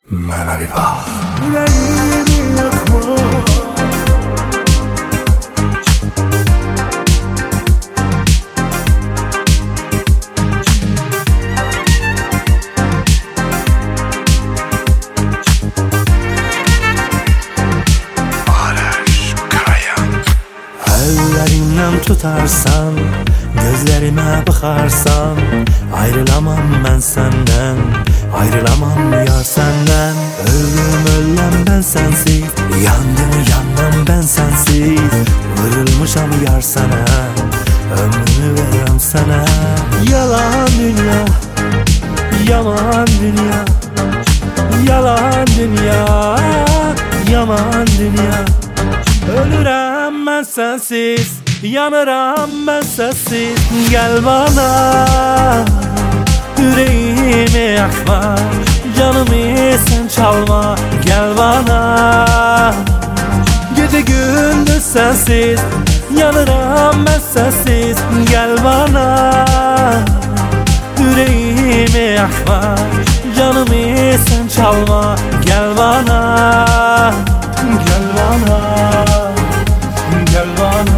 Bana bir bak. Yüreğimi yakma. Barış Kayan. Ellerinden tutarsan, gözlerime bakarsan, ayrılamam ben senden, ayrılamam yar senden. Öldüm ben sensiz, yandım ben sensiz. Vurulmuşam yar sana, ömrümü verem sana. Yalan dünya, yaman dünya, yalan dünya, yaman dünya. Ölürəm ben sensiz, yanıram ben sensiz. Gel bana, yüreğimi yakma, canımı sen çalma. Gel bana, gece gündüz sensiz, yanıram ben sensiz. Gel bana, yüreğimi yakma, canımı sen çalma. Gel bana, gel bana, gel bana.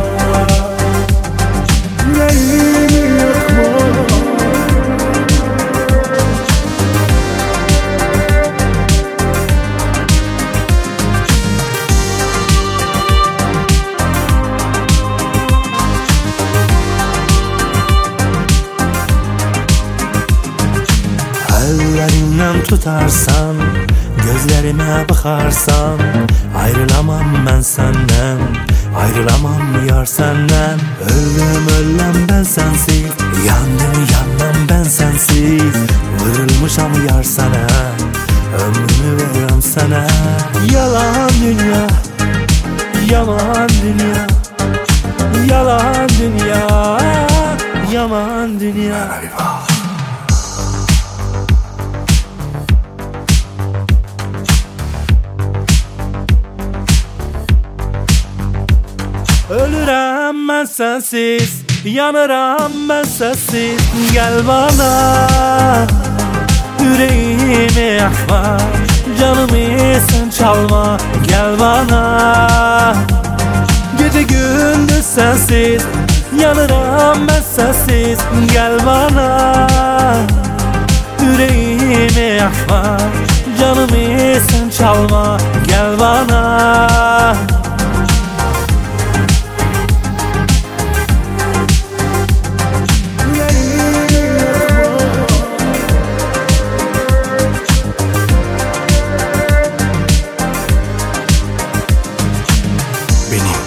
Yüreğimi yakma. Ellerinden tutarsan, gözlerime bakarsan, ayrılamam ben senden, ayrılamam yar senden. Öldüm ben sensiz, yandım ben sensiz. Vurulmuşam yar sana, ömrümü verem sana. Yalan dünya, yaman dünya, yalan dünya, yaman dünya. Bana bir bak. Ölürəm ben sensiz, yanıram ben sensiz. Gel bana, yüreğimi yakma, canımı sen çalma. Gel bana, gece gündüz sensiz, yanıram ben sensiz. Gel bana, yüreğimi yakma, canımı sen çalma. Gel bana. Benim